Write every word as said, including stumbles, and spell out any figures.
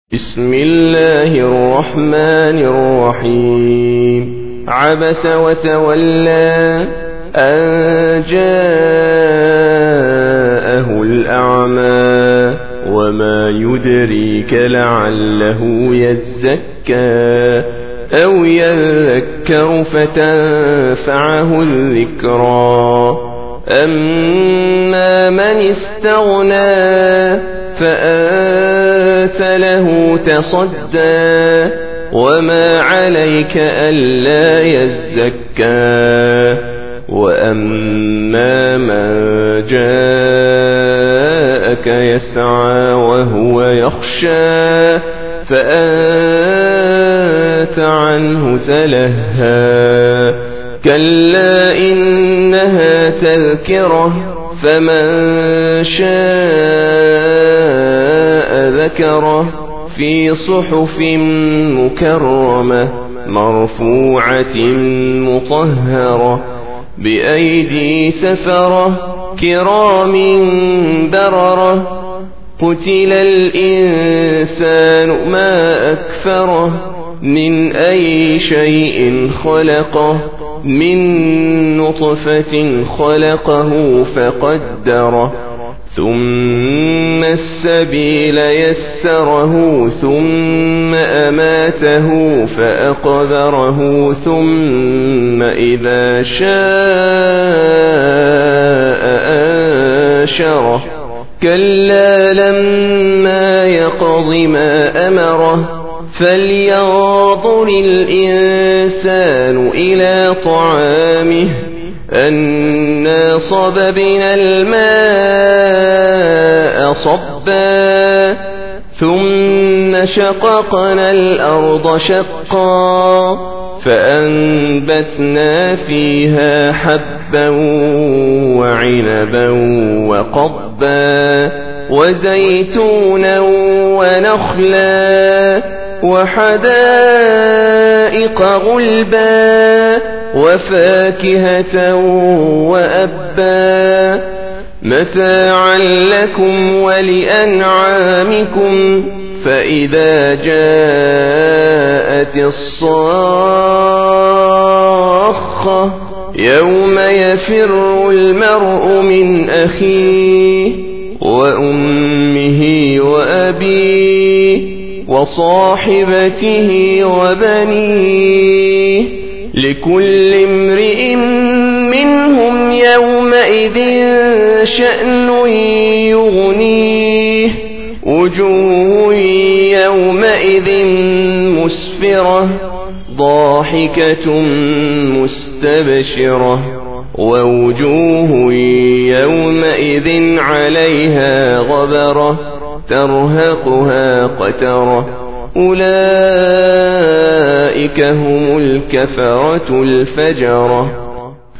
بسم الله الرحمن الرحيم. عبس وتولى أن جاءه الأعمى وما يدريك لعله يزكى أو يذكر فتنفعه الذكرى. أما من استغنى فأنت له تصدى وما عليك ألا يزكى. وأما من جاءك يسعى وهو يخشى فأنت عنه تلهى. كلا إنها تذكرة فمن شاء ذكره في صحف مكرمة مرفوعة مطهرة بأيدي سفرة كرام بررة. قتل الإنسان ما أكفره من أي شيء خلقه من نطفة خلقه فقدره ثم السبيل يسره ثم أماته فأقبره ثم إذا شاء أنشره. كلا لما يقض ما أمره فلينظر الإنسان إلى طعامه أنا صببنا الماء صبا ثم شققنا الأرض شقا فأنبتنا فيها حبا وعنبا وقضبا وزيتونا ونخلا وحدائق غلبا وفاكهة وأبا متاعا لكم ولأنعامكم. فإذا جاءت الصاخة يوم يفر المرء من أخيه وأمه وأبيه وصاحبته وبنيه لكل امرئ منهم يومئذ شأن يغنيه. وجوه يومئذ مسفرة ضاحكة مستبشرة ووجوه يومئذ عليها غبرة ترهقها قترة. أولئك هم الكفرة الفجرة.